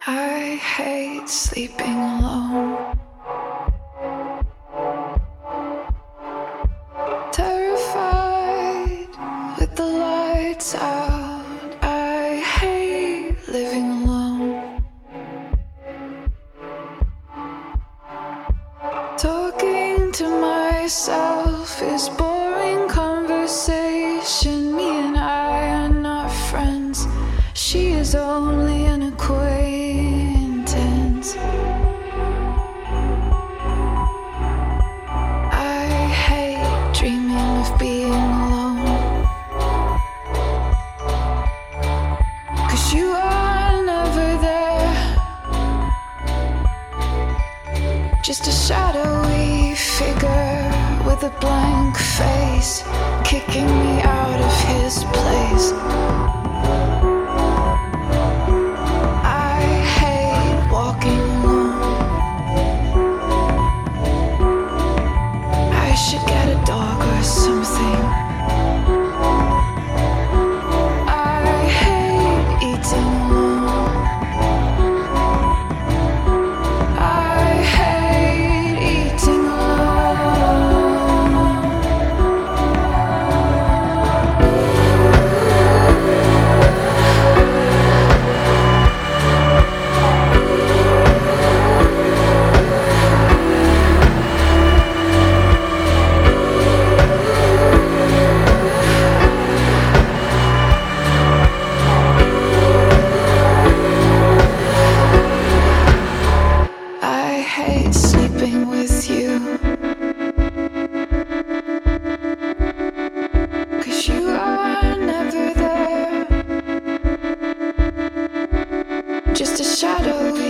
I hate sleeping alone. Terrified with the lights out. I hate living alone. Talking to myself is boring conversation. Me and I are not friends. She is only an acquaintance. I hate dreaming of being alone, 'cause you are never there. Just a shadowy figure with a blank face, kicking me out of his place. I hate walking alone. I should get a dog or something. I hate eating alone. I hate eating alone. I hate sleeping with you, 'cause you are never there. Just a shadow